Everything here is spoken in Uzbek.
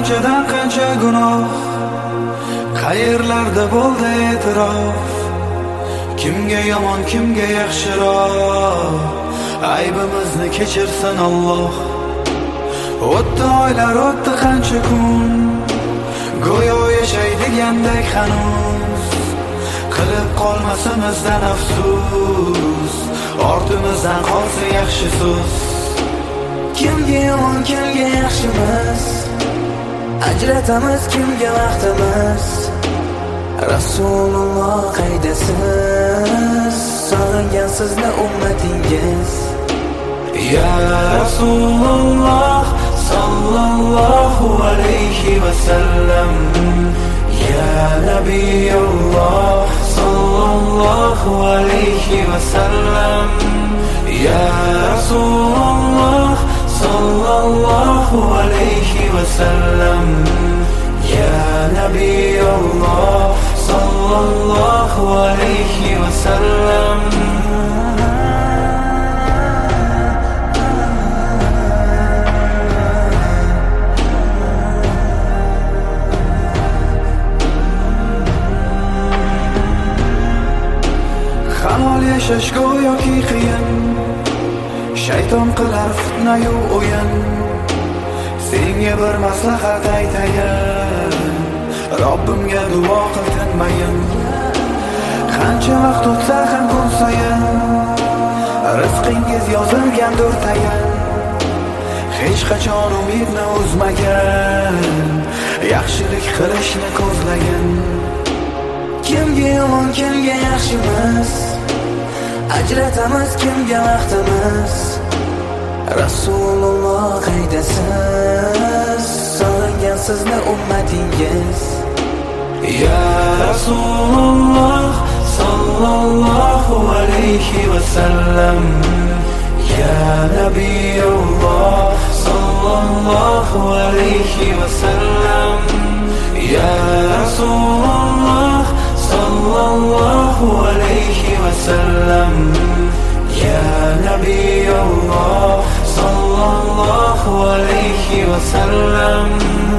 qanchadan qancha gunoh, qayerlarda bo'ldi e'tirof. Kimga yomon, kimga yaxshiroq, aybimizni kechirsin Alloh. O'tdi oylar, o'tdi qancha kun, go'yo yashaydigandek hanuz. Qilib qolmasimizdan afsus, ortimizdan qolsa yaxshi so'z. Kimga yomon, kimga yaxshimiz, ajratamiz kimga vaqtimiz. Rasululloh qaydasiz, sog'ingan sizni ummatingiz. Ya Rasululloh sallallohu alayhi va sallam, ya Nabiyulloh sallallohu alayhi va sallam, ya Rasululloh sallallohu alayhi va sallam, ya Nabiyulloh sallallohu alayhi va sallam. Halol yashash go'yoki qiyin, shayton qilar fitna-yu o'yin. Senga bir maslahat aytayin, Robbimga duo qil tinmayin. Qancha vaqt o'tsa ham kun sayin, rizqingiz yozilgandir tayin. Hech qachon umidni uzmagan, yaxshilik qilishni ko'zlagan. Kimga yomon, kimga yaxshimiz, ajratamiz kimga vaqtimiz. Rasululloh qaydasiz, sog'ingan sizni ummatingiz. Ya Rasululloh sallallohu alayhi va sallam, ya Nabiyulloh sallallohu alayhi va sallam, ya Rasululloh sallallohu alayhi va sallam, ya Nabiyulloh sallallohu alayhi va sallam.